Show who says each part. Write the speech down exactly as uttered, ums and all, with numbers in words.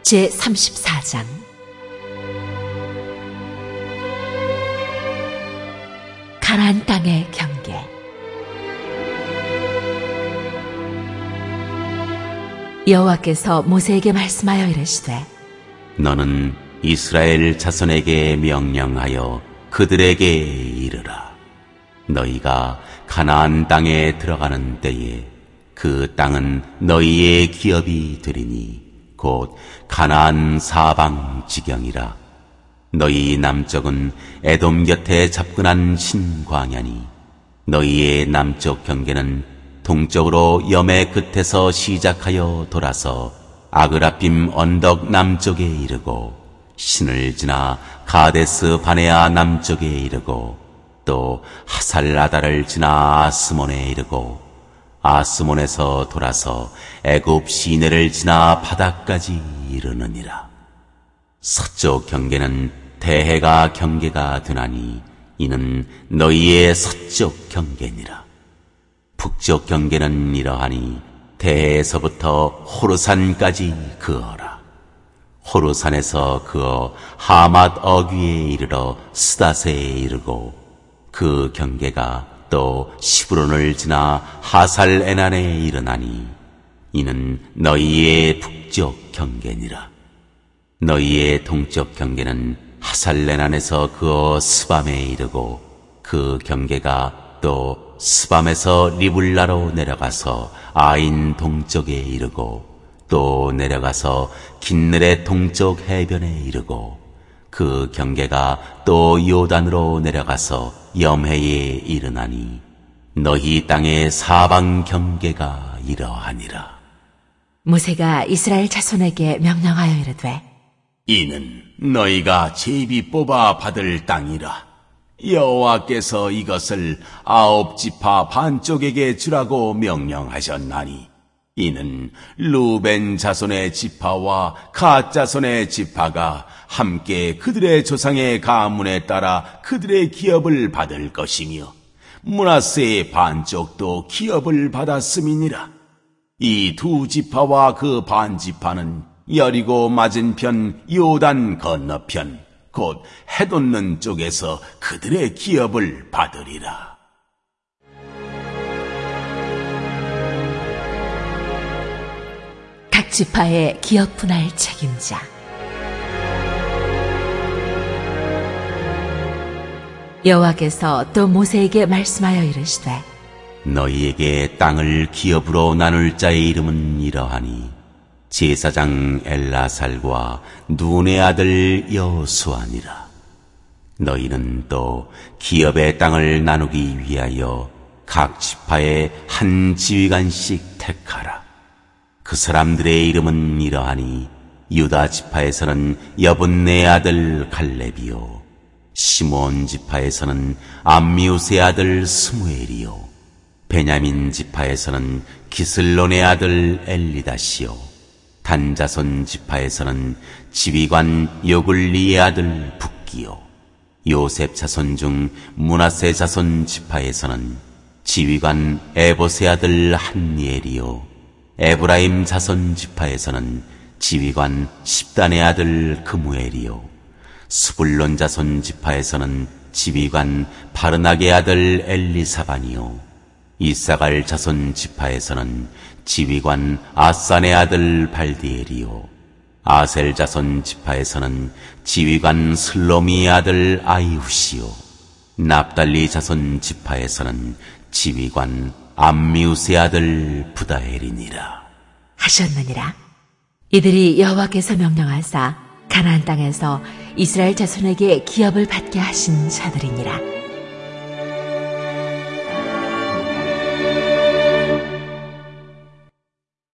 Speaker 1: 제삼십사 장. 가나안 땅의 경계. 여호와께서 모세에게 말씀하여 이르시되,
Speaker 2: 너는 이스라엘 자손에게 명령하여 그들에게 이르라. 너희가 가나안 땅에 들어가는 때에 그 땅은 너희의 기업이 되리니 곧 가나안 사방 지경이라. 너희 남쪽은 에돔 곁에 접근한 신광야니 너희의 남쪽 경계는 동쪽으로 염의 끝에서 시작하여 돌아서 아그라빔 언덕 남쪽에 이르고 신을 지나 가데스 바네아 남쪽에 이르고 또 하살라다를 지나 아스몬에 이르고 아스몬에서 돌아서 애굽 시내를 지나 바다까지 이르느니라. 서쪽 경계는 대해가 경계가 되나니 이는 너희의 서쪽 경계니라. 북쪽 경계는 이러하니 대해에서부터 호르산까지 그어라. 호르산에서 그어 하맛 어귀에 이르러 스다세에 이르고 그 경계가 또 시브론을 지나 하살 에난에 이르나니 이는 너희의 북쪽 경계니라. 너희의 동쪽 경계는 하살 에난에서 그어 스밤에 이르고 그 경계가 또 스밤에서 리블라로 내려가서 아인 동쪽에 이르고 또 내려가서 긴느레 동쪽 해변에 이르고 그 경계가 또 요단으로 내려가서 염해에 이르나니 너희 땅의 사방 경계가 이러하니라.
Speaker 1: 모세가 이스라엘 자손에게 명령하여 이르되,
Speaker 3: 이는 너희가 제비 뽑아 받을 땅이라. 여호와께서 이것을 아홉 지파 반쪽에게 주라고 명령하셨나니 이는 루벤 자손의 지파와 갓 자손의 지파가 함께 그들의 조상의 가문에 따라 그들의 기업을 받을 것이며 므낫세의 반쪽도 기업을 받았음이니라. 이 두 지파와 그 반지파는 여리고 맞은편 요단 건너편 곧 해돋는 쪽에서 그들의 기업을 받으리라.
Speaker 1: 각 지파의 기업 분할 책임자. 여호와께서 또 모세에게 말씀하여 이르시되,
Speaker 2: 너희에게 땅을 기업으로 나눌 자의 이름은 이러하니 제사장 엘라살과 눈의 아들 여호수아니라. 너희는 또 기업의 땅을 나누기 위하여 각 지파에 한 지휘관씩 택하라. 그 사람들의 이름은 이러하니 유다 지파에서는 여분네 아들 갈렙이요 시몬 지파에서는 암미우스의 아들 스무엘이요 베냐민 지파에서는 기슬론의 아들 엘리다시요 단자손 지파에서는 지휘관 요글리의 아들 붓기요 요셉 자손 중 므낫세 자손 지파에서는 지휘관 에봇의 아들 한니엘이요 에브라임 자손 지파에서는 지휘관 십단의 아들 그무엘이요 스불론 자손 지파에서는 지휘관 바르낙의 아들 엘리사반이요 이사갈 자손 지파에서는 지휘관 아산의 아들 발디엘이요 아셀 자손 지파에서는 지휘관 슬로미의 아들 아이후시요 납달리 자손 지파에서는 지휘관 암미우스의 아들 부다엘이니라.
Speaker 1: 하셨느니라. 이들이 여호와께서 명령하사 가나안 땅에서 이스라엘 자손에게 기업을 받게 하신 자들이니라.